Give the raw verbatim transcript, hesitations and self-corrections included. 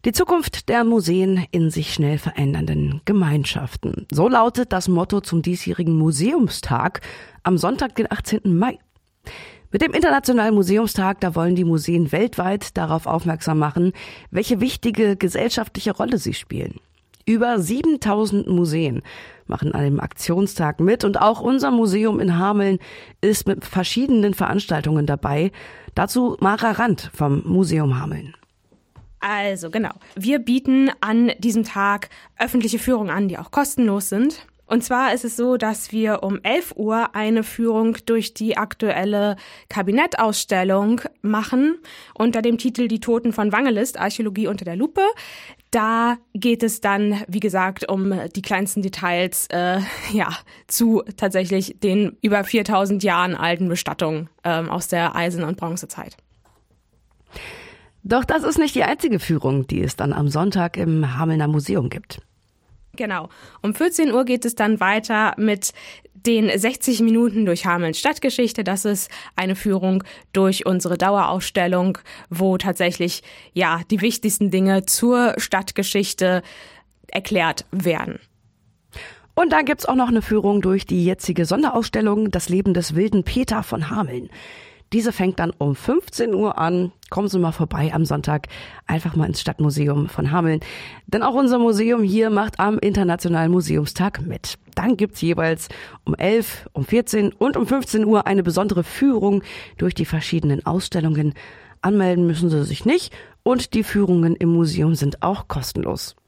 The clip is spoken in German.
Die Zukunft der Museen in sich schnell verändernden Gemeinschaften. So lautet das Motto zum diesjährigen Museumstag am Sonntag, den achtzehnten Mai. Mit dem Internationalen Museumstag, da wollen die Museen weltweit darauf aufmerksam machen, welche wichtige gesellschaftliche Rolle sie spielen. Über siebentausend Museen machen an dem Aktionstag mit und auch unser Museum in Hameln ist mit verschiedenen Veranstaltungen dabei. Dazu Mara Rand vom Museum Hameln. Also genau, wir bieten an diesem Tag öffentliche Führungen an, die auch kostenlos sind. Und zwar ist es so, dass wir um elf Uhr eine Führung durch die aktuelle Kabinettausstellung machen unter dem Titel Die Toten von Wangelist, Archäologie unter der Lupe. Da geht es dann, wie gesagt, um die kleinsten Details äh, ja, zu tatsächlich den über viertausend Jahren alten Bestattungen ähm, aus der Eisen- und Bronzezeit. Doch das ist nicht die einzige Führung, die es dann am Sonntag im Hamelner Museum gibt. Genau. Um vierzehn Uhr geht es dann weiter mit den sechzig Minuten durch Hamelns Stadtgeschichte. Das ist eine Führung durch unsere Dauerausstellung, wo tatsächlich ja die wichtigsten Dinge zur Stadtgeschichte erklärt werden. Und dann gibt's auch noch eine Führung durch die jetzige Sonderausstellung Das Leben des wilden Peter von Hameln. Diese fängt dann um fünfzehn Uhr an. Kommen Sie mal vorbei am Sonntag, einfach mal ins Stadtmuseum von Hameln. Denn auch unser Museum hier macht am Internationalen Museumstag mit. Dann gibt's jeweils um elf, um vierzehn und um fünfzehn Uhr eine besondere Führung durch die verschiedenen Ausstellungen. Anmelden müssen Sie sich nicht und die Führungen im Museum sind auch kostenlos.